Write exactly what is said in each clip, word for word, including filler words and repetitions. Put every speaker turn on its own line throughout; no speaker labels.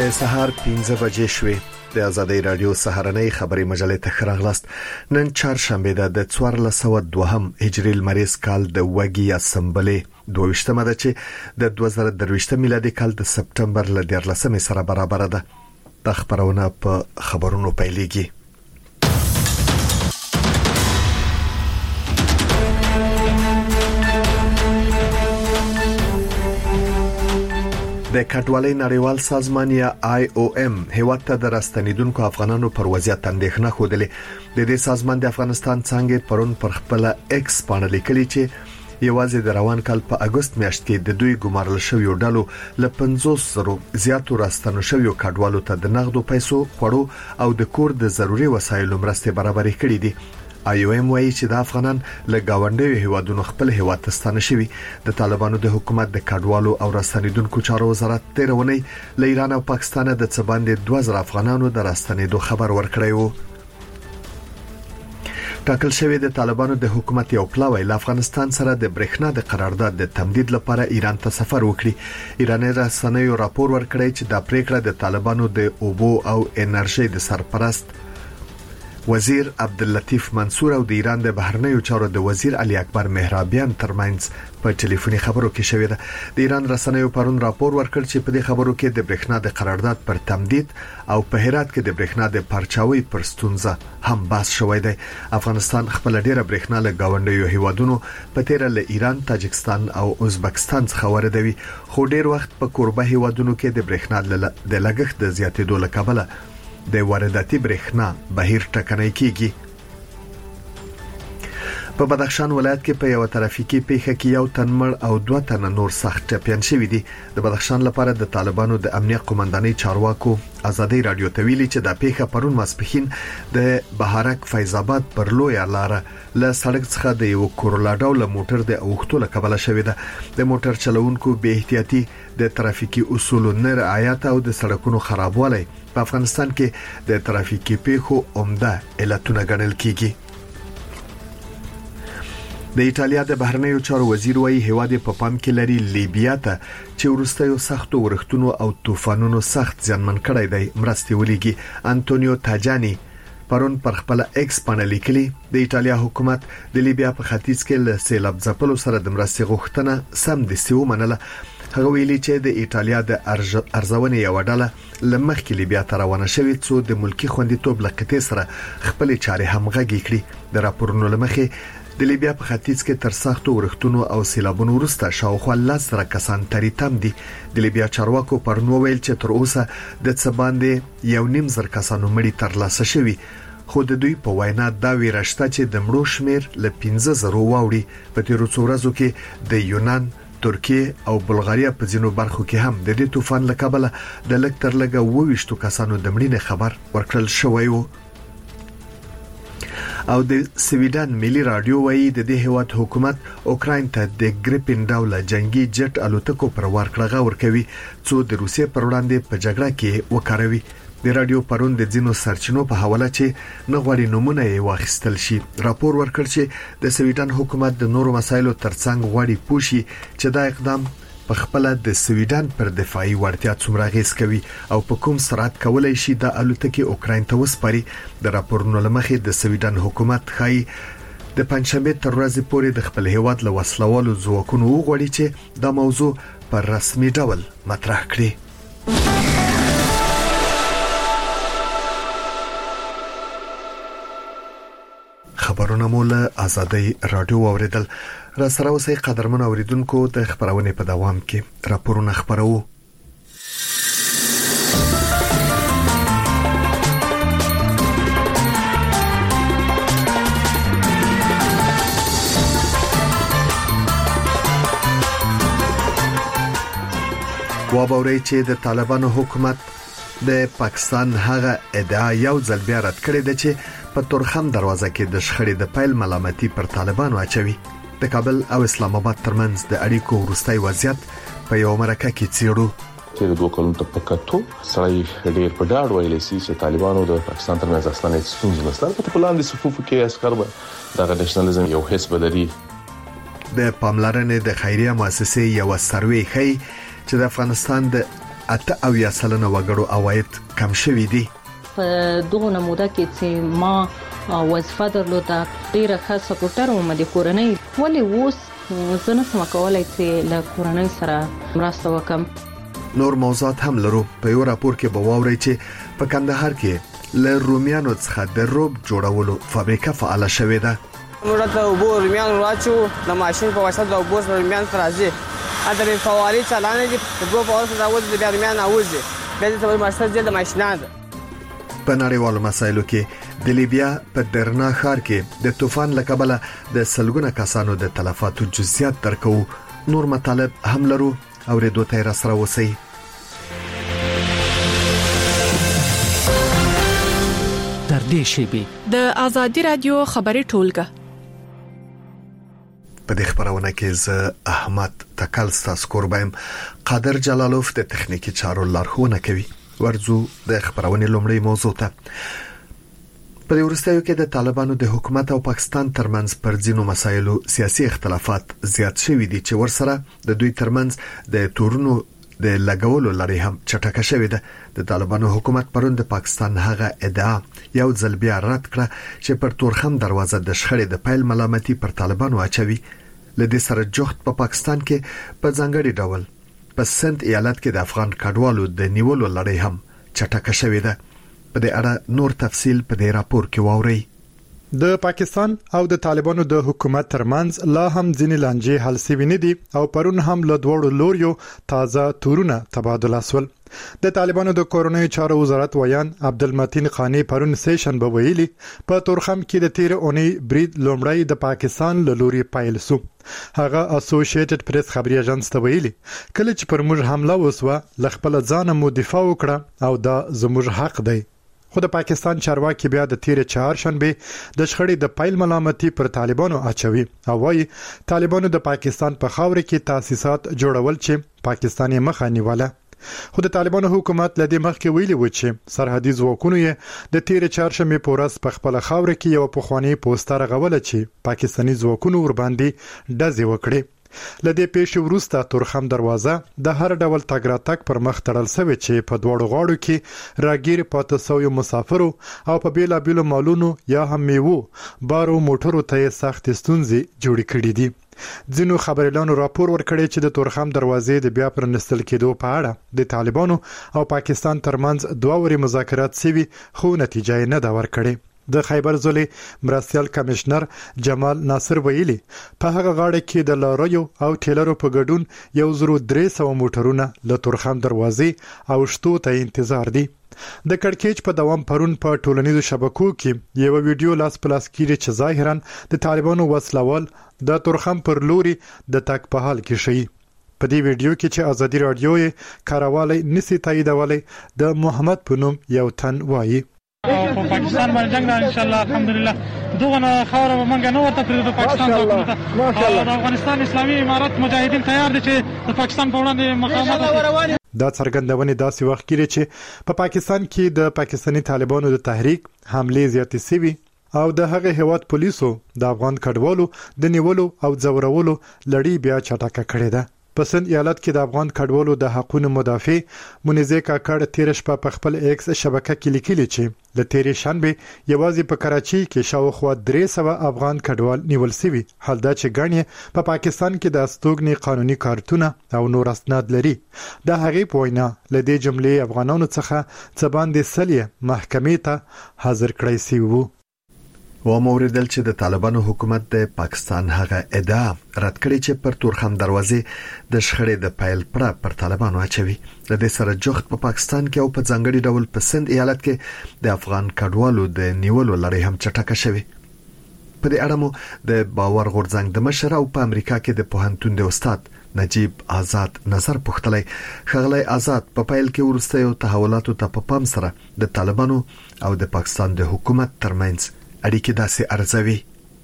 د سهار پنځه بجې شوې. د آزادۍ رادیو سهارنۍ خبري مجلې ته خراغلاست. نن چهارشنبه ده د څوارلس سوه دوهم هجري لمریز کال د وګي اسمبلې دوه ده چې د دوه زره درویشت میلادي کال د سپټمبر ل دیارلسمې سره برابر ده. د خبرونه په خبرونو پیلېږي. د کډوالۍ نړیوال سازمان یا آی او ام هیواد ته د راستنیدونکو افغانانو پر وضعیت اندېښنه خوده. د دې سازمان د افغانستان څنګه پرون پر خپل ایکس باندې لیکلي چې یوازې د روان کال په اگست میاشت کې د دوی ګمارل شویو ډلو ل پنځوس زره زیاتو راستنو شویو کډوالو ته د نغدو پیسو خوړو او د کور د ضروري وسایلو مرستې برابرې کړې دي. آی او ام وايي چې د افغانان له گاونډیو هیوادونو خپل هیواد ته ستانه شوي. د طالبانو د حکومت د کډوالو او راستنیدونکو چارو وزارت تیرونی له ایران او پاکستان د څه باندې دوه زره افغانانو د راستنیدو خبر ورکړی وو. ټاکل شوی د طالبانو د حکومت یو پلاوی له افغانستان سره د برېښنا د قرارداد د تمدید لپاره ایران ته سفر وکړي. ایراني رسنیو راپور ورکړی چې دا پریکړه د طالبانو د اوبو او انرژي د سرپرست وزیر عبداللطیف منصور او د ایران د بهرنیو چارو د وزیر علي اکبر مهرابیان ترمنځ په ټلیفوني خبرو کې شوې ده. د ایران رسنیو پرون راپور ورکړ چې په دې خبرو کې د برېښنا د قرارداد پر تمدید او په هرات کې د برېښنا د پرچاوي پر ستونزه هم بحث شوی دی. افغانستان خپل ډیره برېښنا له گاونډیو هیوادونو په تیر له ایران، تاجکستان او ازبکستان څخه واردوي، خو ډیر وخت په کوربه هیوادونو کې د برېښنا د لګښت د زیاتېدو لکبله د وارداتي برېښنا بهیر ټکنی کیږي. په بدخشان ولایت کې په یو ترافیکي پیښه کې یو تن مړ او دوه تن نور سخت ټپيان شوي دي. د بدخشان لپاره د طالبانو د امنیت قومندانۍ چارواکو آزادۍ رادیو ته ویلي چې د پیښه پرون ماسپښین د بهارک فیض آباد پر لوی لار له سړک څخه د یو کورولا ډول موټر د اوښتو لکبله شوې ده. د موټر چلوونکو بې احتیاطي، د ترافیکي اصولو نه رعایت او د سړکونو خرابوالی په افغانستان کې د ترافیکي پیښو عمده علتونه ګڼل کیږي. د ایتالیا د بهرنیو چارو وزیر وايي هیواد په پام کې لري لیبیا ته چې ورستیو سختو ورښتونو او طوفانونو سخت ځانمن کړی دی مرستې ولېږي. انټونیو تاجانی پرون پر خپل ایکس باندې لیکلي د ایتالیا حکومت د لیبیا په ختیځ کې له سیلاب ځپلو سره د مرستې غوښتنه سم دستي ومنله. هغه ویلي چې د ایتالیا د ارزونې یو ډله لمخکې لیبیا ته روانه شوې څو د ملکی خوندیتوب لقطې سره خپل چارې همغږي کړي. د راپورونو لمخې د لیبیا په ختیځ کې تر سختو ورښتونو او سیلابونو وروسته شاوخوا لس زره کسان تریتم دي. د لیبیا چارواکو پرون ویل چې تر اوسه د څه باندې یو نیم زر کسانو مړي ترلاسه شوي، خو د دوی په وینا دا ویره شته چې د مړو شمیر له پنځه زره واوړي. په تیرو څو ورځو کې د یونان، ترکیه او بلغاریا په ځینو برخو کې هم د دې طوفان له کبله د لږ تر لږه اووه ویشت کسانو د مړینې خبر ورکړل شوی و. او د سویډن ملي رادیو وايي د دې هیواد حکومت اوکراین ته د ګریپین ډول جنگي جټ الوتکو پر ورکړه ورکوي څو د روسیې پر وړاندې په جګړه کې وکاروي. د رادیو پرون د ځینو سرچینو په حواله چې نه غواړي نمونه یې واخیستل شي راپور ورکړ چې د سویډن حکومت د نورو مسایلو ترڅنګ غواړي پوښي چې دا اقدام په خپل د سویډن پر دفاعي وړتیا څومره غیس کوي او په کوم سرعت کولای شي د الوتکې اوکراین ته وسپاري. د راپورونو لمخې د سویډن حکومت خای د پنځشنبه تر ورځې پورې د خپل هیواد له وسلوالو ځواکونو وغوړي چې دا موضوع پر رسمي ډول مطرح کړي. خبرونه مول آزادۍ رادیو اوریدل. را سره اوسئ قدرمن اوریدونکو د خبرونه په دوام کې راپورونه خبرو. وابوري چې د طالبانو حکومت د پاکستان هغه ادعا یو ځل بیا رد کړې ده چې په تورخم دروازه کې د شخړې د پیل ملامتي پر طالبانو اچوي. د کابل او اسلام آباد ترمنځ د اړیکو وروستي وضعیت په یو مرکه کې څیړو.
چې دوه کلونو ته پکاتو سړی ډېر په ډاډ ویلي چې طالبانو د پاکستان ترمنځ اصلا هیڅ ستونزه نشته. په پلاندې صفوف کې عسكر به د نېشنلزم یو حزب لري.
د پاملرنې د خیریه مؤسسې یو سروې ښيي چې د افغانستان د اته اویا سلنه وګړو عواید کم شوي دي.
په دغه نموده کې چې ما وظیفه درلوده ډیره ښه سپورټر وم د کورنۍ، ولې اوس زه نشم کولی چې له کورنۍ سره مرسته وکړم.
نور موضوعات هم لرو. په یو راپور کې به واورئ چې په کندهار کې له رومیانو څخه د روب جوړولو فابریکه فعاله شوې ده.
موږ ته وبو رومیان راچو د ماشين په واسطه د وبو رومیان راځي اته په فواري چلانه دي په دوه په واسطه راوځي د رومیان اوځي به د ماشين د ماشينانه.
په نړیوالو مسایلو کې د لیبیا په درنا ښار کې د طوفان له کبله د سلګونه کسانو د تلفاتو جزئیات درکو. نور مطالب هم لرو او ریډیو ته را سره وسی.
در دې شیبه د ازادي رادیو خبري ټولګه
په دې خبرونه کې زه احمد تکل ستاسو قربایم. قادر جلالوف د تخنیکی چارو لارښوونه کوي. ورځو د خبرونه لومړی موضوع ته. په ورستیو کې د طالبانو د حکومت او پاکستان ترمنځ پر ځینو مسایلو سیاسي اختلافات زیات شوي دي چې ورسره د دوی ترمنځ د تورونو د لګولو لري هم چټکه شوې ده. د طالبانو حکومت پرون د پاکستان هغه ادعا یو ځل بیا رد کړه چې پر تورخم دروازه د شخړې د پیل ملامتي پر طالبانو اچوي. لدې سره جوخت په پاکستان کې په ځانګړي ډول په سند ایالت کې د افغان کډوالو د نیولو لړۍ هم چټکه شوې ده. په دې اړه نور تفصيل په دې راپور کې واورئ.
د پاکستان او د طالبانو د حکومت ترمنځ لا هم ځینې لانجې حل شوي نه دي او پرون هم له دوړو لوریو تازه تورونه تبادله شول. د طالبانو د کورونی چارو وزارت ویان عبدالمتین خانی پرون سیشن به ویلي په تورخم کې د تیر اونۍ برید لومړی د پاکستان له لوري پایل شو. هغه اسوسییټډ پریس خبري اژانس ته ویلي کله چې پر موږ حمله وسوه لخپل ځان مو دفاع وکړه او دا زموږ حق دی. خو د پاکستان چارواکي بیا د تیر چهارشنبه د شخړې د پیل ملامتي پر طالبانو اچوي او وايي طالبانو د پاکستان په خاور کې تاسیسات جوړول چې پاکستاني مخه نیوله. خو د طالبانو حکومت لدې مخکې ویلي و چې سرحدي ځواکونو یې د تیر چهارشنبه پورس په خپل خاور کې یو پخوانی پوسټر غوله چې پاکستاني ځواکونو ور باندې ډزې وکړي. لدې پیښې وروسته تورخم دروازه د هر ډول تګ راتګ پر مخ تړل شوې چې په دوړو غاړو کې راګیر پاتې شوی مسافرو او په بیلا بیلو مالونو یا هم میوو بارو موټرو ته سخت ستونزې جوړې کړې دي. ځینو خبريالانو راپور ورکړی چې د تورخم دروازې د بیا پرانستل کېدو په اړه د طالبانو او پاکستان ترمنځ دوه وري مذاکرات شوي خو نتیجه نه دا ورکړي. د خیبر ضلع مرستيال کمشنر جمال ناصر ویلي په هغه غاړه کې د لاریو او ټیلرو په ګډون یو زرو درې سوه موټرونه له تورخم دروازې او شتو ته انتظار دي. د کړکېچ په دوام پرون په ټولنیزو شبکو کې یو ویډیو لاس پلاس کیږي چې ظاهرا د طالبانو وسلوال د تورخم پر لوري د تک په حال کې شي. په دې ویډیو کې چې ازادي رادیو یې کاروالی نسی تاییدولې د محمد پونم یو تن وایي
په پاکستان باندې جنگ ان شاء الله الحمدلله دغه خاور منګ نه ورته پر د پاکستان حکومت او د افغانستان اسلامي امارات مجاهدین تیار دي چې د پاکستان په وړاندې مقاومت وکړي.
دا څرګندونه داسې وخت کې چې په پاکستان کې د پاکستاني طالبانو د تحریک حمله زیاتې شوي او د هغه هیواد پولیسو د افغان کډوالو د نیولو او ځورولو لړۍ بیا چټکه کړې ده. په سند ایالت کې د افغان کډوالو د حقوقو مدافع منیزه کاکړ تیر شپه په خپل ایکس شبکه کې لیکلي چې د تیرې شنبه یوازې په کراچي کې شاوخوا درې سوه افغان کډوال نیول شوي. حال دا چې ګڼي په پاکستان کې د استوګنې قانوني کارتونه او نور اسناد لري. د هغې په وینا لدې جملې افغانانو څخه څه باندې سلیه محکمې ته حاضر کړی شوی وو.
و موردل چې د طالبانو حکومت د پاکستان هغه ادعا رد کړي چې پر تورخم دروازې د شخړې د پیل پر پر طالبانو اچوي. د دې سره جوخت په پاکستان کې او په ځانګړي ډول په سند ایالت کې د افغان کډوالو د نیولو لړۍ هم چټکه شوه. په دې اړه مو د باور غورځنګ د مشر او په امریکا کې د پوهنتون د استاد نجیب آزاد نظر پوښتلی. خغلی آزاد په پیل کې ورستیو تحولاتو ته په پام سره د طالبانو او د پاکستان د حکومت ترمنځ اړیکې داسې ارزوي.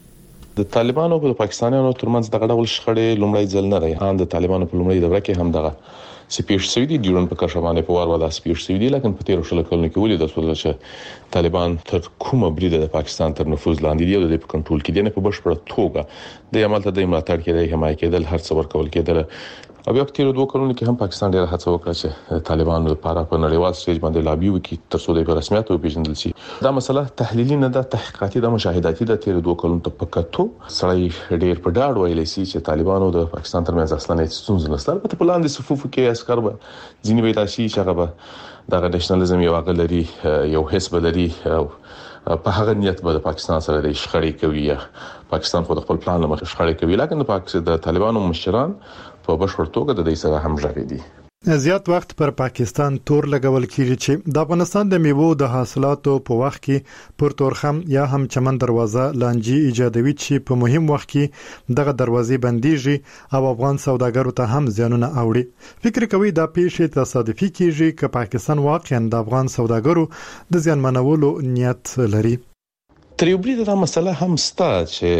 د طالبانو په پاکستانیانو ترمنځ دغه ډول شخړې لومړی ځل نه دی. ان د طالبانو په لومړی دوره کې هم دغه سپیش سوي دي ډیورن په کشمانه په وار ولا سپیش سوي دي، لکه په تیر شل کلونو کې ولې د څه چې طالبان تر کومه برید د پاکستان تر نفوذ لاندې دی او د په کنټرول کې دي نه په بشپړه توګه د عمل ته د ملاتړ کې د حمایت کېدل هر څه ورکول کېدل او بیا په تیر دوه کلونو کې هم پاکستان ډېر هڅه وکړه چې طالبانو لپاره په نړیوال سټیج باندې لابي وکړي تر څو د رسمیت وپیژندل شي. دا مسله تحلیلي نه ده، تحقیقاتي ده، مشاهداتي ده. تیر دوه کلونو ته پکاتو سړی ډېر په ډاډ ویلی سي چې طالبانو د پاکستان ترمنځ اصلا هیڅ ستونزه نشته. په پلان د صفوفو کې عسكر به ځینې وي تاسو چې هغه د نېشنلزم یو غلري یو حزب لري او په هغه نیت به د پاکستان سره د شخړې کوي یا پاکستان خو د خپل پلان لمخې شخړې کوي، لکه د پاکستان د طالبانو مشران په بشپړ توګه د دې سره همغږي دي.
زیات وخت پر پاکستان تور لګول کیږي چې د افغانستان د میوو د حاصلاتو په وخت کې پر تورخم یا هم چمن دروازه لانجی ایجادوي چې په مهم وخت کې دغه دروازې بنديږي او افغان سوداګرو ته هم زیانونه اوړي. فکر کوي دا پیښه تصادفي کیږي چې پاکستان واقعا د افغان سوداګرو د زیان منولو نیت لري.
تر یو بریده دا مسله هم ستا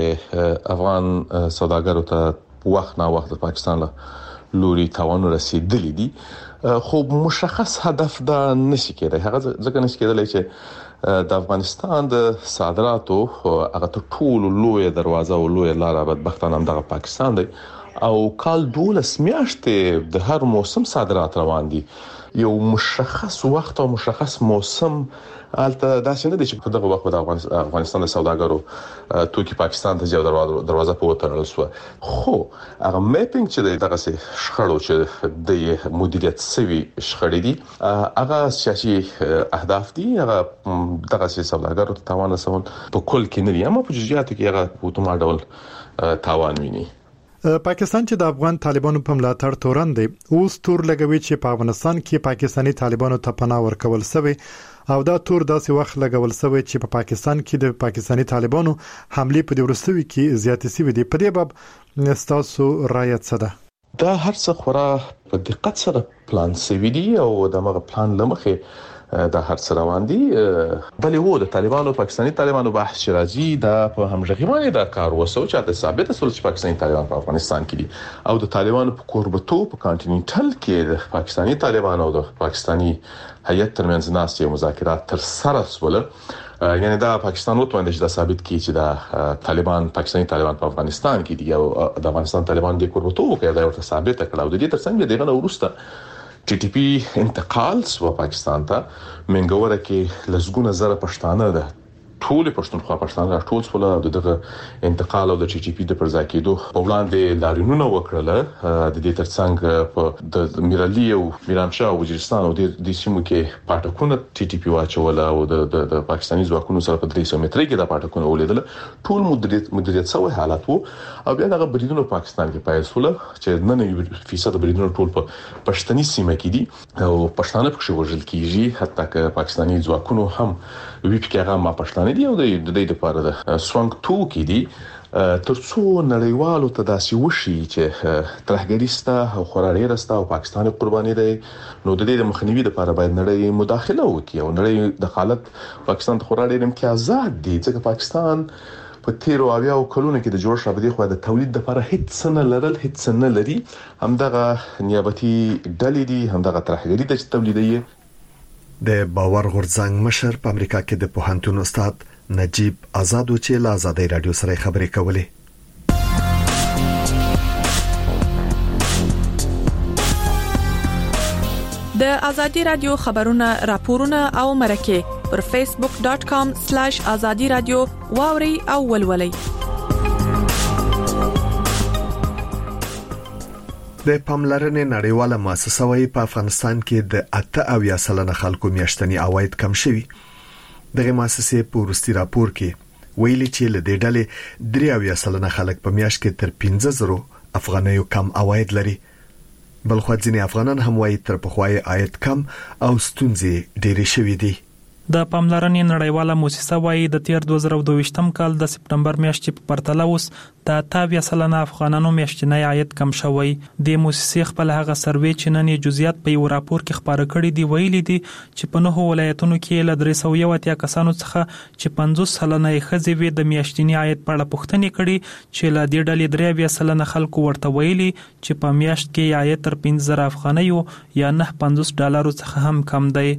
چې افغان سوداګرو ته وخت نه وخت د پاکستان له لوري تاوان رسیدلی دي، خو مشخص هدف دا نشي کېدای. هغه ځکه نشي کېدای چې د افغانستان د صادراتو هغه ټول لوی دروازه او لوی لار بدبختانه هم د پاکستان دی او کال دولس میاشتې د هر موسم صادرات روان دي. یو مشخص وخت او مشخص موسم البته دا څنګه د چې په دغه وخت د افغانستان د سوداګرو توکي پاکستان ته جو دروازه په وترل شو، خو هغه میپینګ چې دغه څه شخړو چې د مدیریت سوي شخړې دي هغه سیاسي اهداف دي، هغه دغه څه سوداګرو ته تاوان رسول په کل کې نه دي، اما په جزئیاتو کې هغه په اتومات ډول تاوان ویني.
پاکستان چې د افغان طالبانو په ملاتړ تورن دی اوس تور لګوي چې په افغانستان کې پاکستاني طالبانو ته پناه ورکول شوی او دا تور داسې وخت لګول شوی چې په پاکستان کې د پاکستاني طالبانو حمله په دې ورستوي کې زیاتې شوې دي. په دې باب تاسو رایه څه ده؟
دا هر څه خورا په دقت سره پلان شوی دی او دغه پلان لمخې دا هر څه روان دي. بلې وو د طالبانو پاکستاني طالبانو بحث شرازي دا په همغږي باندې دا کار وسو چې د ثابت اصل چې پاکستاني طالبان په افغانستان کې دي او د طالبانو په کوربتو په کانټیننټل کې د پاکستاني طالبانو او د پاکستاني هیئت ترمنځ ناستې مذاکرات تر سره شول. یعنی دا پاکستان وتوانید چې دا ثابت کړي چې دا طالبان پاکستاني طالبان په افغانستان کې دي او د افغانستان طالبان د کوربتو کې دا ورته ثابت کړه او د دې ترڅنګ دغه ورسته ټي ټي پی انتقال سو پاکستان ته منګوره کې لزګونه زره پښتانه ده ټول پښتونخوا پښتانه ټول سول دغه انتقال او د ټي ټي پی د پرځای کېدو په وړاندې لارینونه وکړل. د دې ترڅنګ په د میرالي او میرانشاه او وزیرستان او د سیمو کې پټکونه ټي ټي پی واچول او د د پاکستاني ځواکونو سره په درې سوه متري کې د پټکونه ولیدل. ټول مدیریت مدیریت سوی حالت وو او بیا دغه بریدونو پاکستان کې پای سول چې نن یو فیصد بریدونو ټول په پښتني سیمه کې دي او پښتانه پکې وژل کیږي، حتی که پاکستاني ځواکونو هم وی پی کې هغه ما پښتانه دي او د دې لپاره د سوانګ تو کې دي ترڅو نړیوالو ته داسې وشي چې ترهګریستا او خورارېرستا او پاکستاني قرباني دی نو د دې مخنیوي لپاره باید نړۍ مداخله وکړي او نړۍ د حالت پاکستان ته خورارېر امتیازات دي ځکه پاکستان په تیرو اویا او کلونو کې د جوړ شابدي خو د تولید لپاره هیڅ نه لرل هیڅ نه لري، همدغه نیابتي ډلې دي، همدغه ترهګری د تولیدي.
د باور غورځنګ مشر په امریکا کې د پوهنتون استاد نجیب آزاد چې له آزادۍ رادیو سره خبرې کولې.
د آزادۍ رادیو خبرونه راپورونه او مرکه پر فیسبوک ډاټ کام سلیش آزادۍ رادیو واوري او ولولي.
د پاملرنې نړیواله مؤسسه وايي په افغانستان کې د اته اویا سلنه خلکو میاشتنی عواید کم شوي. دغه مؤسسې په ورستي راپور کې ویلي چې له دې ډلې درې اویا سلنه خلک په میاشت کې تر پنځه زره افغانیو کم عواید لري. بل خو ځینې افغانان هم وايي تر پخوای عاید کم او ستونزې ډېرې شوې دي.
د پاملرنې نړیواله مؤسسه وايي د تیر دوه زره دوه ویشتم کال د سپتمبر میاشتې په پرتله اوس د اته سلنه افغانانو میاشتنی عاید کم شوی. د مؤسسې خپل هغه سروې چې نن جزئیات په یو راپور کې خبره کړي دی ویلي دي چې په نهو ولایتونو کې ل درې سوه یو اتیا کسانو څخه چې پنځوس سلنه یې ښځې وي د میاشتنی عاید په اړه پوښتنې کړي چې ل دې ډلې درې سلنه خلکو ورته ویلي چې په میاشت کې عاید تر پنځه زره افغانۍ یا نه پنځوس ډالرو څخه هم کم دی.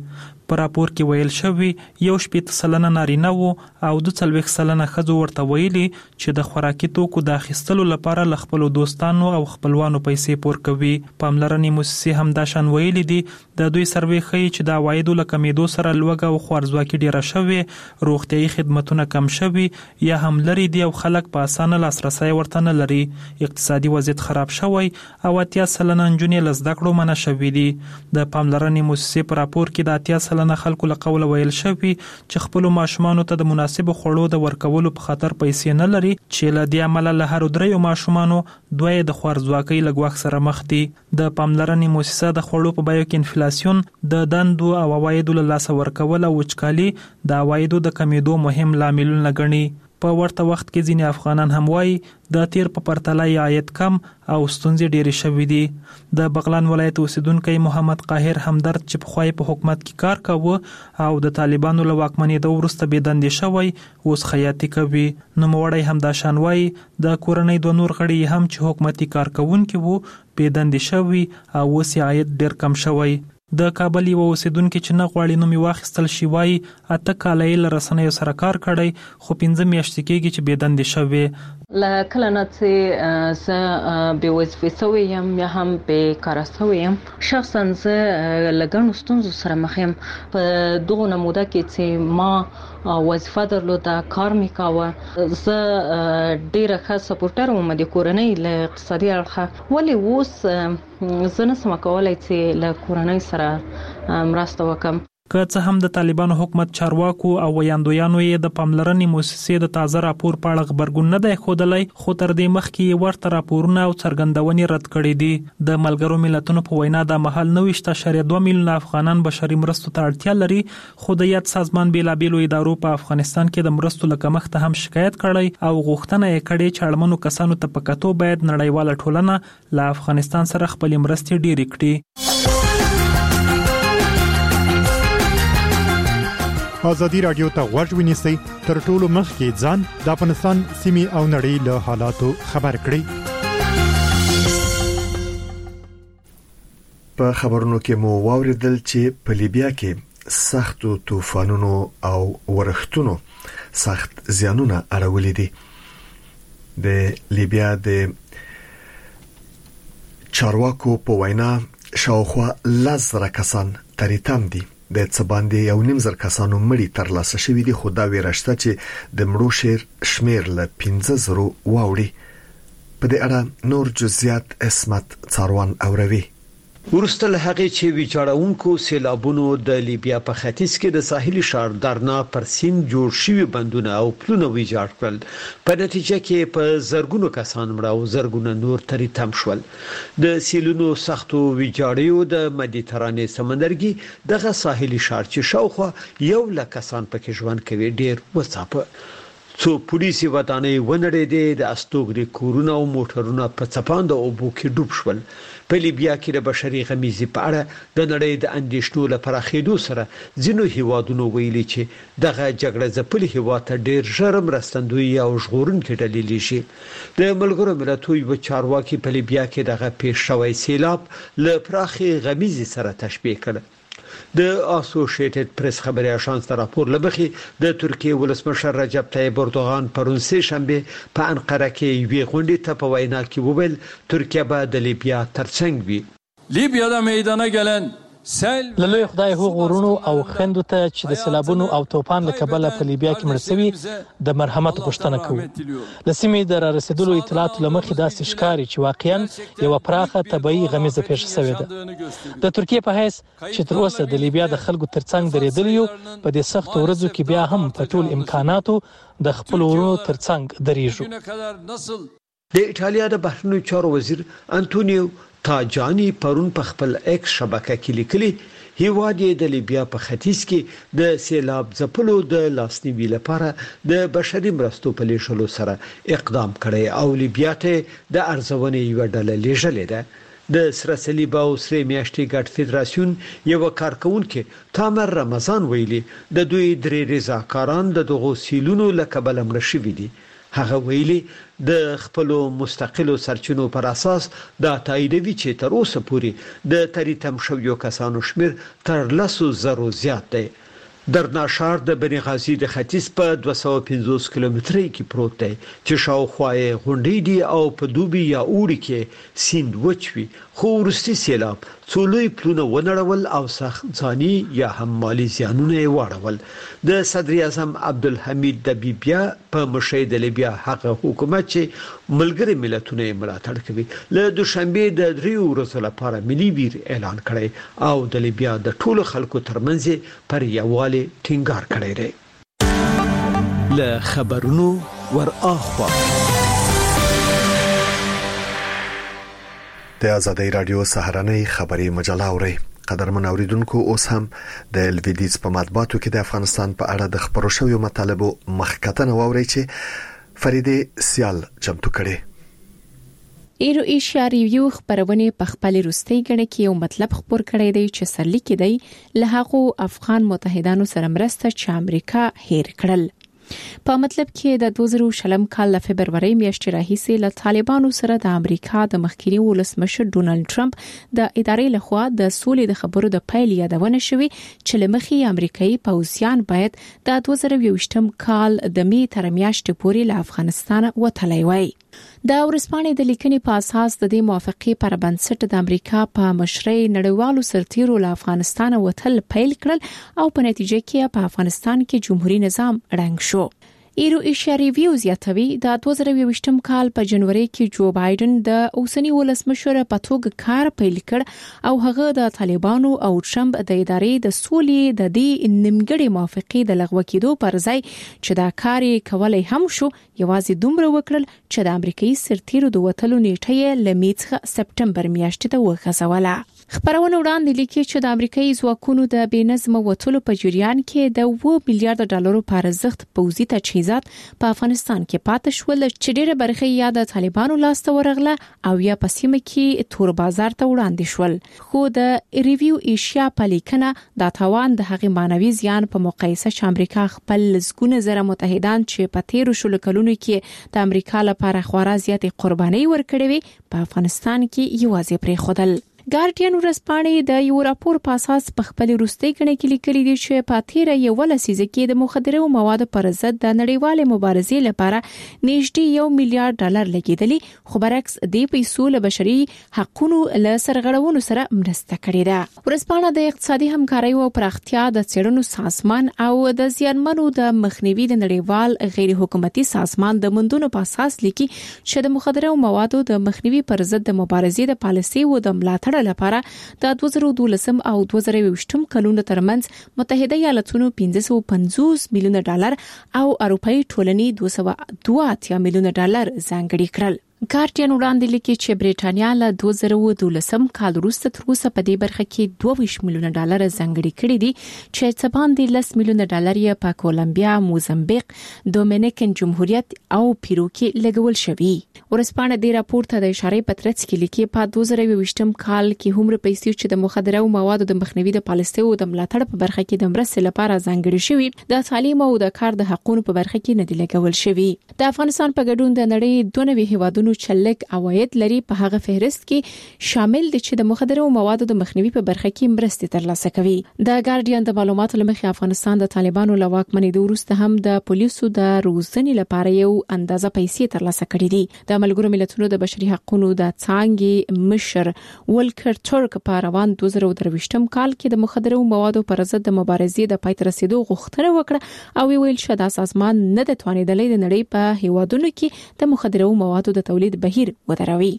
په راپور کې ویل شوی یو شپږ سلنه نارینه وو او دوه څلوېښت سلنه ښځو ورته ویلي چې د خوراکي توکو د اخیستلو لپاره له خپلو دوستانو او خپلوانو پیسې پور کوي. پاملرنې موسسې هم دا شان ویلي دي د دوی سروې ښیي چې د عوایدو له کمیدو سره لوږه او خوارځواکي ډیره شوې، روغتیايي خدمتونه کم شوي یا هم لري دي او خلک په اسانه لاسرسی ورته نه لري. اقتصادي وضعیت خراب شوی او اتیا سلنه نجونې له زده کړو منع شوي دي. د پاملرنې موسسې په راپور کې د اتیا سلنه خلکو له قوله ویل شوي چې خپلو ماشومانو ته د مناسبو خوړو د ورکولو په خاطر پیسې نه لري، چې له دې امله له هر دریو ماشومانو دوه د خوارځواکۍ له ګواښ سره مخ دي. د پاملرنې موسسه د خوړو په بیو کې انفلاسیون، د دندو او عوایدو له لاسه ورکول او وچکالي د عوایدو د کمیدو مهم لاملونه ګڼي. په ورته وخت کې ځینې افغانان هم وایي د تیر په پرتله عاید کم او ستونزې ډېرې شوې دي. د بغلان ولایت اوسیدونکی محمد قاهر همدرد چې پخوای په حکومت کې کار کاوه او د طالبانو له واکمنېدو وروسته بېدندې شوی، اوس خیاطي کوي. نوموړی هم دا شان وایي د کورنۍ دوه نور غړي هم چې حکومتي کارکوونکي وو بېدندې شوي او اوس یې عاید ډېر کم شوی. د کابل یو اوسیدونکي چې نه غواړي نوم یې واخیستل شي وایي اته کاله یې له رسنیو سره کار کړی، خو پنځه میاشتې کېږي چې بېدندې شوې.
له کله نه چې زه بې وظیفې شوې یم یا هم بېکاره شوې یم، شخصا زه له ګڼو ستونزو سره مخ یم. په دغه موده کې چې ما وظیفه درلوده، کار مې کاوه، زه ډېره ښه سپورټر وم د کورنۍ له اقتصادي اړخه، ولې اوس زه نشم کولی چې له کورنۍ سره مرسته وکړم.
که څه هم د طالبانو حکومت چارواکو او ویاندویانو یې د پاملرنې موسسې د تازه راپور په اړه غبرګون نه دی ښودلی، خو تر دې مخکې یې ورته راپورونه او څرګندونې رد کړي دي. د ملګرو ملتونو په وینا دا مهال نوي اشاریه دوه میلیونه افغانان بشري مرستو ته اړتیا لري، خو د یاد سازمان بېلابېلو ادارو په افغانستان کې د مرستو له کمښته هم شکایت کړی او غوښتنه یې کړې چې اړمنو کسانو ته په کتو باید نړیواله ټولنه له افغانستان سره خپلې مرستې ډېرې کړي.
ازادي راډیو ته غوږ ونیسئ، تر ټولو مخکې ځان د افغانستان سیمې او نړۍ له حالاتو خبر کړئ.
په خبرونو کې مو واوریدل چې په لیبیا کې سختو طوفانونو او ورښتونو سخت زیانونه اړولې دي. د لیبیا د چارواکو په وینا شاوخوا لس زره کسان تریتم دي. د څه باندې یو نیم زر کسانو مړي تر لاسه شوي دي، خو دا ویره شته چې د مړو شمیر شمیر له پنځه زرو واوړي. په دې اړه نور جزئیات اسمت څاروان اوروي.
ورسته له هغه چې ویجاړونکو سیلابونو د لیبیا په ختیځ کې د ساحلي ښار درنا پر سیند جوړ شوي بندونه او پلونه ویجاړ کړل. په نتیجه کې په زرګونو کسان مړه او زرګونه نور تریتم شول. د سیلونو سختو ویجاړیو د مدیترانې سمندرګي دغه ساحلي ښار چې شاوخوا یو لک کسان پکې ژوند کوي ډیر وڅاپه. څو پولیسي ودانۍ ونړېدې، د استوګنې کورونه او موټرونه په څپاند اوبو کې ډوب شول. په لیبیا کې د بشري غمیزې په اړه د نړۍ د اندېښنو لپاره خېدو سره ځینو هیوادونو ویلي چې دغه جګړه ځپلي هیواد ته ډېر ژر مرستندوی او ژغورونکي ډلې لشي. د ملګرو ملتونو یو چارواکي په لیبیا کې دغه پیښ شوی سیلاب له پراخي غمیزې سره تشبیه کړ. د اسوسییټډ پریس خبري اژانس راپور لبخي د ترکیه ولسمشر رجب طیب اردوغان پرون سه شنبه په انقره کې وی غونډې ته په وینا کې وویل ترکیه به د لیبیا ترڅنګ وي.
لیبیادا میدانه گلن
لوی خدای هغو غرونو او خندو ته چې د سیلابونو او توپان له کبله په لیبیا کې مړ شوي د مرحمت غوښتنه کوو. له سیمې د رارسېدلو اطلاعاتو له مخې داسې ښکاري چې واقعا یوه پراخه طبیعي غمیزه پیښه شوې ده. د ترکیې په حیث چې تر اوسه د لیبیا د خلکو ترڅنګ درېدلي یو، په دې سختو ورځو کې بیا هم په ټول امکاناتو د خپلو ورونو ترڅنګ درېږو.
د ایټالیا د بهرنیو چارو وزیر انټونیو تاجانی پرون په خپل ایکس شبکه کې لیکلي هیواد د لیبیا په ختیځ کې د سیلاب ځپلو د لاسنیوي لپاره د بشري مرستو په لیږلو سره اقدام کړی او لیبیا ته د ارزونې یو ډله لیږلې ده. د سره صلیب او سره میاشتې ګډ فدراسیون یو کارکونکو تامر رمضان ویلي د دوی درې رضاکاران د دغو سیلونو له کبله مړ شوي دي. هغه ویلي د خپل مستقلو سرچینو پر اساس دا تاییدوي چې تر اوسه پورې د تریتم شویو کسانو شمیر تر لسو زرو زیات دی. درنا ښار د بني غازي د ختیځ په دوه سوه پنځوس کیلومترۍ کې پروت دی چې شاوخوا یې غونډۍ دي او په دوبي یا اوړي کې سیند وچ وي، خو وروستي سیلاب څو لوی پلونه ونړول او سخت ځاني یا هم مالي زیانونه یې واړول. د صدر اعظم عبدالحمید دبیبیا په مشرۍ د لیبیا هغه حکومت چې ملګری ملتونه یې ملاتړ کوي له دوشنبه د دریو ورځو لپاره ملي ویر اعلان کړی او د لیبیا د ټولو خلکو ترمنځ پر یووالي ټینګار کړی دی.
له خبرونو ور اخوا
د آزادۍ رادیو سهارنۍ خبري مجله اوري. قدرمن اوریدونکو، اوس هم د الویدیز په مطبوعاتو کې د افغانستان په اړه د خبرو شویو مطالبو مخکتنه واوري چې فریده سیال چمتو کړي.
ایرو ایشیا ریویو خبرونه په خپل روستي غړي کې یو مطلب خبر کړی دی چې سرلیک دی له هغه افغان متحدانو سره مرسته چې امریکا هیر کړل. په مطلب کې د دوه زره شلم کال له فبرवरी میاشتې راهیسې له طالبانو سره د امریکا د مخکینی ولسمشر ډونالد ټرمپ د ادارې لخوا د سولې د خبرو د پیل یادونه شوې چې لمخي امریکایي پوځیان باید د دوه زره یوویشتم کال د می تر میاشتې پورې له افغانستان وتلی وای. د ورسپانې د لیکنې په اساس د دې موافقې پر بنسټ د امریکا په مشرۍ نړیوالو سرتیرو له افغانستان وتل پیل کړل او په نتیجه کې په افغانستان کې جمهوریت نظام ړنګ شو. ایرو ایشیا ریویو زیاتوي د دوه زره یوویشتم کال په جنوري کې جو بایدن د اوسنی ولسمشر په توګه کار پیل کړ او هغه د طالبانو او ټرمپ د ادارې د سولې د دې نیمګړې موافقې د لغوه کېدو پر ځای چې دا کار کولای هم شو یوازې دومره وکړل چې د امریکایي سرتیرو د وټلو نیټه لمیڅه سپټمبر میاشتې ته وغځوله. خبرونه وړاندې لیکي چې د امریکایي ځواکونو د بېنظمه وټلو په جریان کې د اوه میلیارډ ډالرو په ارزښت پوځي تجهیزات په افغانستان کې پاتې شول چې ډېره برخه یا د طالبانو لاسته ورغله او یا په سیمه کې تور بازار ته وړاندې شول. خو د ریویو ایشیا په لیکنه دا تاوان د هغې مانوي زیان په مقایسه چې امریکا خپل لسګونه زره متحدان چې په تیرو شلو کلونو کې د امریکا لپاره خورا زیاتې قرباني ورکړې وي په افغانستان کې یوازې پرېښودل. ګارډین ورځپاڼې د یو راپور په اساس په خپل روستي غړي کې لیکلي دي چې په تیر یو لسیزه کې د مخدره موادو پر ضد د نړیوال مبارزې لپاره نږدې یو میلیارډ ډالر لګیدلي، خو برعکس د پیسو له بشري حقوقو له سرغړونو سره مرسته کړې ده. ورځپاڼه د اقتصادي همکارۍ او پراختیا د څېړنو سازمان او د زیانمنو د مخنیوي د نړیوال غیر حکومتي سازمان د مندونو په اساس لیکي چې د مخدره موادو د مخنیوي پر ضد د مبارزې د پالیسي او د ملاتړ لپاره د دوه زره دولسم او دوه زره یوویشتم کلونو ترمنځ متحده ایالاتونو پنځه سوه پنځوس میلیونه ډالر او اروپאי ټولنې دوه سوه دوه اتیا میلیونه ډالر ځانګړي کړل. ګارډین وړاندې لیکي چې بریټانیا له دوه زره دولسم کال وروسته تر اوسه په دې برخه کې دوه ویشت میلیونه ډالر ځانګړي کړي دي چې څه باندې لس میلیونه ډالر یې په کولمبیا، موزمبیق، دومینیکن جمهوریت او پیرو کې لګول شوي. ورسپانه د راپور ته د اشاره په ترڅ کې لیکي په دوه زره یوویشتم کال کې هم پیسې چې د مخدره موادو د مخنیوي د پالیسي او د ملاتړ په برخه کې د مرستې لپاره ځانګړي شوي د تعلیم او د کار د حقوقو په برخه کې نه دي لګول شوي. د افغانستان په ګډون د نړۍ دوه نوي هیوادونو چلک عواید لري په هغه فهرست کې شامل دي چې د مخدره موادو د مخنیوي په برخه کې مرستې ترلاسه کوي. د ګارډین د معلوماتو لمخې افغانستان د طالبانو له واکمنۍ وروسته هم د پولیسو د روزنې لپاره یو اندازه پیسې ترلاسه کړې دي. د ملګرو ملتونو د بشري حقوقو د څانګې مشر ولکر ترک په روان دوه زره درویشتم کال کې د مخدره موادو پر ضد د مبارزې د پای ته رسیدو غوښتنه وکړه او ویل چې دا سازمان نه د توانیدلې د نړۍ په هیوادونو کې د مخدره موادو د تولید بهیر ودروي.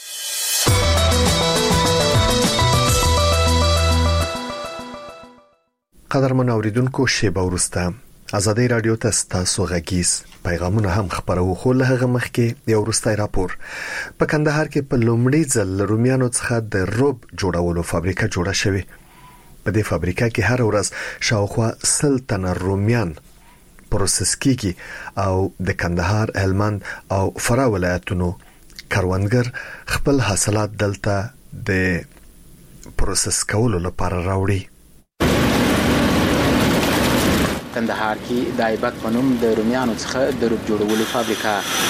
قدرمن اوریدونکو، شیبه وروسته آزادۍ رادیو ته ستاسو غږیز پیغامونه هم خبرو خو له هغه مخکې یو وروستی راپور. په کندهار کې په لومړي ځل رومیانو څخه د روب جوړولو فابریکه جوړه شوې. په دې فابریکه کې هر ورځ شاوخوا سل تنه رومیان پروسس کیږي او د کندهار، هلمند او فراه ولایتونو کروندګر خپل حاصلات دلته د پروسس کولو لپاره راوړي.
کندهار کې د ایبک په نوم د رومیانو څخه د روپ جوړولو فابریکه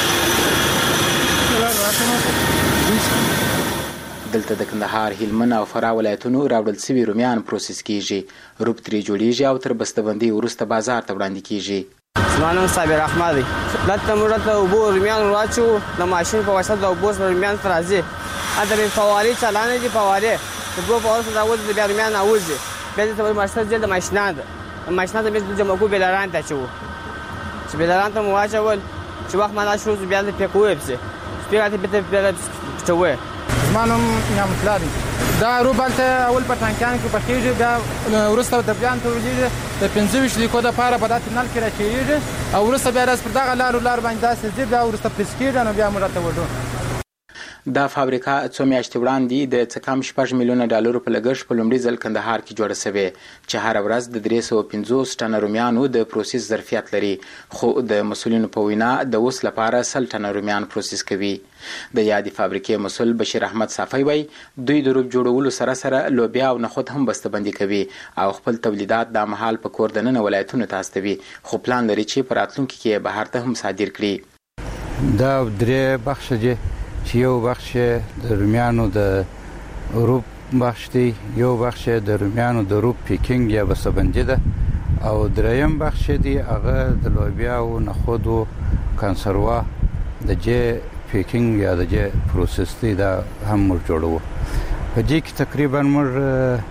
دلته د کندهار، هلمند او فراه ولایتونو راوړل شوي رومیان پروسس کیږي. روپ ترې جوړیږي او تر بسته‌بندۍ وروسته بازار ته وړاندې کیږي.
زما نوم صابر احمد دی. دلته موږ ته اوبه رومیان واچو د ماشین په واسطه د اوبو سره رومیان ته راځي. هلته مې فوارې چالانې دي، فوارې د اوبو په واسطه راوځي، بیا رومیان راوځي، بیا دلته به ماشین ځي د ماشینان د ماشینان ته مې جمع کوو، بیلران ته اچوو. چې بیلران ته مو واچول چې وخت معنا شو بیا دلته پېکوو یې پسې سپېږه ته بېرته بیا پټوو.
زما نوم نعمت الله دی. دا روب هلته اول په ټانکیانو کې پخېږي، بیا وروسته د بیان تولیږي، د پنځه ویشت لیکو دپاره په دا تونل کې راچېږي او وروسته بیا راس پر دغه لارو لار باندې داسې ځي، بیا وروسته پریس کېږي، نو بیا موږ راته وړو.
دا فابریکه څو میاشتې وړاندې د څه کم شپږ میلیونه ډالرو په لګښت په لومړي ځل کندهار کې جوړه شوې، چې هره ورځ د درې سوه پنځوس ټنه رومیانو د پروسس ظرفیت لري، خو د مسؤلینو په وینا د اوس لپاره سل ټنه رومیان پروسس کوي. د یادې فابریکې مسؤل بشیر احمد صافی وایي دوی د روپ جوړولو سره سره لوبیا او نخود هم بسته‌بندي کوي او خپل تولیدات د مهال په کور دننه ولایتونو ته استوي، خو پلان لري چې په راتلونکي کې بهر ته هم صادر کړي.
دا درې بخش دي چې یو بخش د رومیانو د روپ بخش دی، یو بخش د رومیانو د روپ پیکینګ یا بسته‌بندي ده، او دریم بخش دی هغه د لوبیا او نخودو کنسروا د جې پیکینګ یا د جې پروسس دی، دا هم موږ جوړوو. په دې کې تقریبا موږ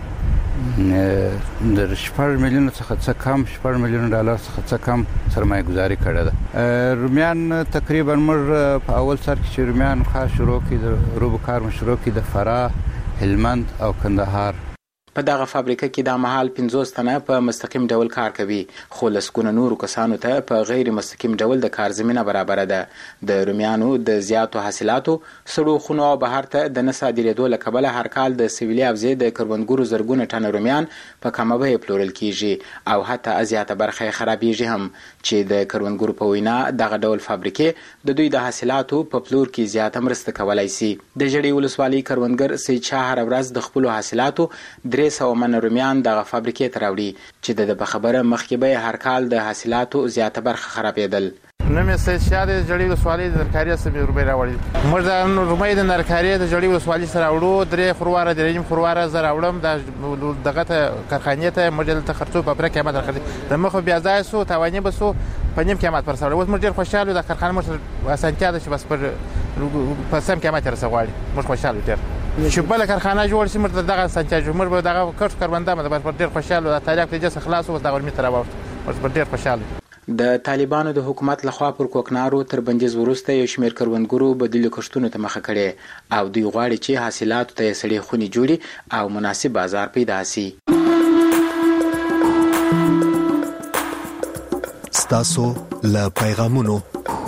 د شپږ میلیونو څخه څه کم شپږ میلیونو ډالر څخه څه کم سرمایه گذاري کړې ده. رومیان تقریبا موږ په اول سر کې چې رومیان کار شروع کړي د روب کار شروع کړي د فراه، هلمند او کندهار.
په دغه فابریکه کې د مهال پنځوس تنه په مستقیم ډول کار کوي، خو لسګونه نورو کسانو ته په غیر مستقیم ډول د کار زمینه برابره ده. د رومیانو د زیاتو حاصلاتو سړو خونو او بهر ته د نه صادرېدو له کبله هر کال د سویلي حوزې د کروندګرو زرګونه ټنه رومیان په کمه بیه پلورل کیږي او حتی زیاته برخه یې خرابېږي هم، چې د کروندګرو په وینا دغه ډول فابریکې د دوی د حاصلاتو په پلور کې زیاته مرسته کولی سي. د ژړۍ ولسوالۍ کروندګر سید شاه هره ورځ د خپلو حاصلاتو درې سوه منه رومیان دغه فابریکې ته راوړي، چې د په خبره مخکې به هر کال د حاصلاتو زیاته برخه خرابېدل.
نوم یې سید شاه دی، د ژړۍ ولسوالۍ د نرکاري څخه مې رومۍ راوړي. موږ د رومۍ د نرکاري د ژړۍ ولسوالۍ څخه راوړو، درې خرواره درې نیم خرواره زه راوړم دغه ته کارخانې ته. موږ دلته خرڅو په پوره قیمت راخلي، د مخه بیا ځای سو تاواني به سو په نیم قیمت پر سره. اوس موږ ډېر خوشحاله یو، د کارخانه موږ اسانتیا ده چې بس پر په سم قیمت یې رسغواړي. موږ خوشحاله یو ډېر چې بله کارخانه جوړ شي، موږ دغه اسانتیا جوړ موږ به دغه کټ کاربنده مده پر ډېر خوشحاله د تاریخ ته جس خلاص او دغه ورمې تر واوښت. موږ پر ډېر خوشحاله.
د طالبانو د حکومت لخوا پر کوکنارو تر بندیز وروسته یو شمېر کروندګرو بدیلو کښتونو ته مخه کړې او دوی غواړي چې حاصلاتو ته یې سړې خونې جوړي او مناسب بازار پیدا سي.
ستاسو له پیغامونو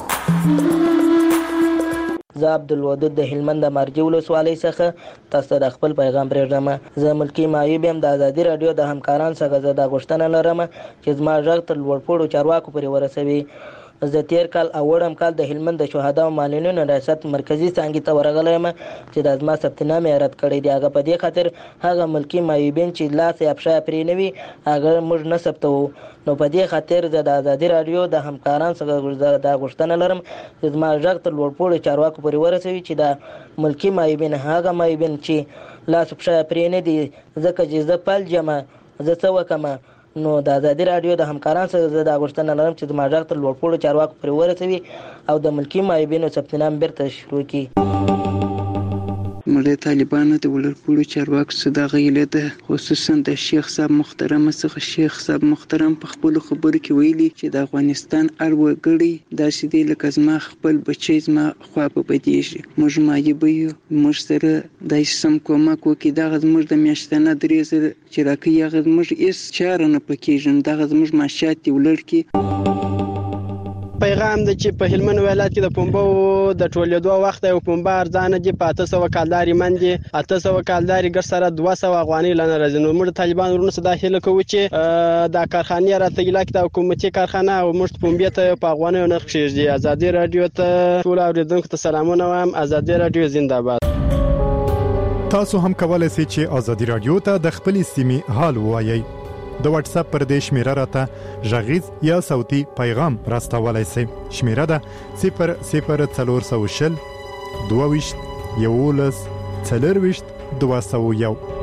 زه عبدالودود د هلمند د مارجې ولسوالۍ څخه تاسو ته د خپل پیغام پرېږدم. زه ملکي معیوب یم. د ازادي راډیو د همکارانو څخه زه دا غوښتنه لرم چې زما غږ تر لوړپوړو چارواکو پورې ورسوي. زه تیر کال او وړم کال د هلمند د شهدا او معلولینو ریاست مرکزی څانګې ته ورغلی یم چې د زما ثبتنامې یې رد کړی دی. هغه په دې خاطر هغه ملکي معیوبین چې لاس یې افشا پرې نه وي هغه موږ نه ثبتوو. نو په دې خاطر زه د ازادي راډیو د همکارانو څخه دا غوښتنه لرم چې زما غږ تر لوړپوړو چارواکو پورې ورسوي چې د ملکي معیوبین هغه معیوبین چې لاس افشا پرې نه دي، ځکه چې زه فلج یم، زه څه وکړم. نو د ازادي راډیو د همکارانو څخه زه دا غوښتنه لرم چې زما غږ تر لوړپوړو چارواکو پورې ورسوي او د ملکي معیوبینو ثبتنام بیرته شروع کړي.
مړه طالبانو د ولرپوړو چارواکو څخه دا غیله ده، خصوصا د شیخ صاحب محترم څخه. شیخ صاحب محترم په خپل خبرو کې ویلي چې د افغانستان هر وګړی داسې دی لکه زما خپل بچی زما خوا په بدیږي. موږ معیوب یو، موږ سره داسې سم کومک وکړي. دغه زموږ د میاشتنه درې زره چې راکوي هغه زموږ هېڅ چاره نه پکېږي، دغه زموږ معاشات دې ولړ کړي.
پیغام د چې په هلمند ولایت کې د پنبو د ټولېدو وخت یو پنبه ارزانه دي، په اته سوه کالداري من دي، اته سوه کالداري ګټ سره دوه سوه افغانۍ لا نه راځي. نو موږ د طالبانو ورونو څخه دا هیله کوو چې دا کارخانې راته ایله کړي، د حکومتي کارخانه او موږ پنبې ته په افغانیو نرخ کېږدي. ازادي راډیو ته ټولو اورېدونکو ته سلامونه وایم. ازادي راډیو زنده باد.
تاسو هم کولای شئ چې ازادي راډیو ته د خپلې سیمې حال ووایئ. د واتس اپ پر دې شمیره راته ژغیز یا صوتي پیغام راستولای شئ. شمیره ده صفر صفر څلور سوه شل دوه ویشت یولس څلور ویشت دوه سوه یو.